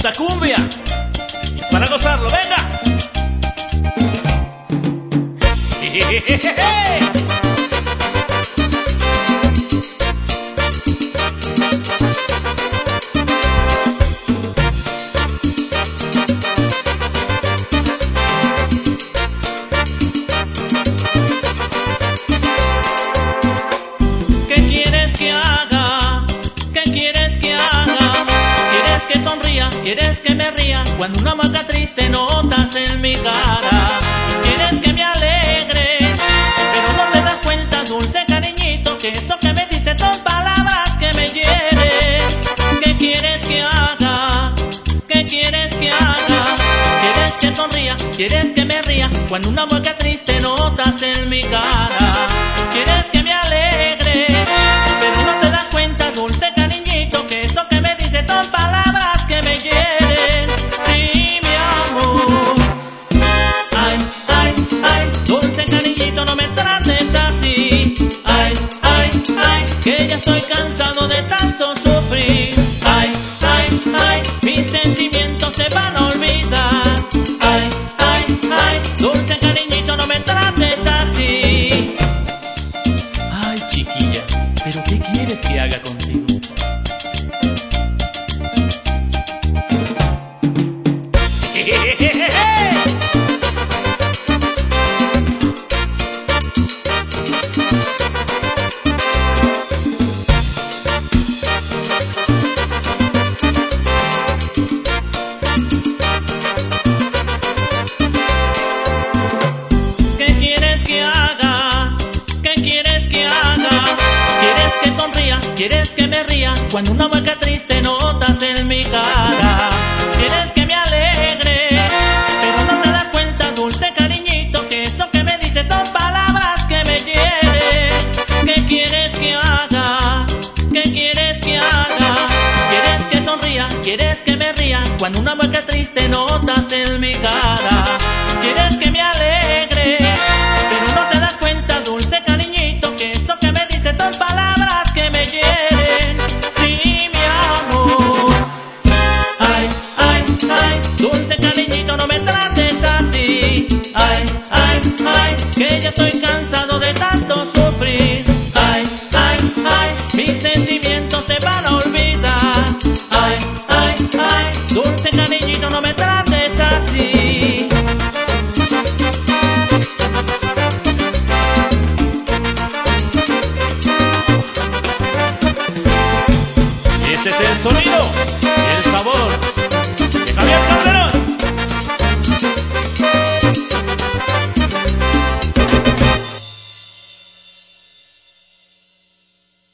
esta cumbia y es para gozarlo, venga. ¿Qué quieres que haga? ¿Qué quieres que haga? ¿Quieres que sonría? ¿Quieres que me ría? Cuando una mueca triste notas en mi cara. ¿Quieres que me alegre? Pero no te das cuenta, dulce cariñito, que eso que me dices son palabras que me hieren. ¿Qué quieres que haga? ¿Qué quieres que haga? ¿Quieres que sonría? ¿Quieres que me ría? Cuando una mueca triste notas en mi cara. ¿Quieres que me alegre? Pero no te das cuenta, dulce cariñito, que eso que me dices son palabras que me hieren. Sí, mi amor. Ay, ay, ay, dulce cariñito, no me trates así. Ay, ay, ay, que ya estoy cansado de tanto sufrir. Ay, ay, ay, mis sentimientos se van a olvidar. Ay, ay, ay, dulce cariñito, no me trates así. Ay, chiquilla, ¿pero qué quieres que haga contigo? ¿Qué quieres que haga? ¿Qué quieres que haga? ¿Quieres que sonría? ¿Quieres que me ría? Cuando una mueca triste notas en mi cara. ¿Quieres que me alegre? Pero no te das cuenta, dulce cariñito, que eso que me dices son palabras que me hieren. ¿Qué quieres que haga? ¿Qué quieres que haga? ¿Quieres que sonría? ¿Quieres que me ría? Cuando una mueca triste notas en mi cara. ¿Quieres que me alegre? Pero no te das cuenta, dulce cariñito, que eso que me dices son palabras que me hieren. Sí, mi amor. Ay, ay, ay, dulce cariñito, no me trates así. Ay, ay, ay, que ya estoy cansado de tanto sufrir. Ay, ay, ay, mis sentimientos se van a olvidar. Ay, ay, ay, dulce cariñito, no me trates así. Este es el sonido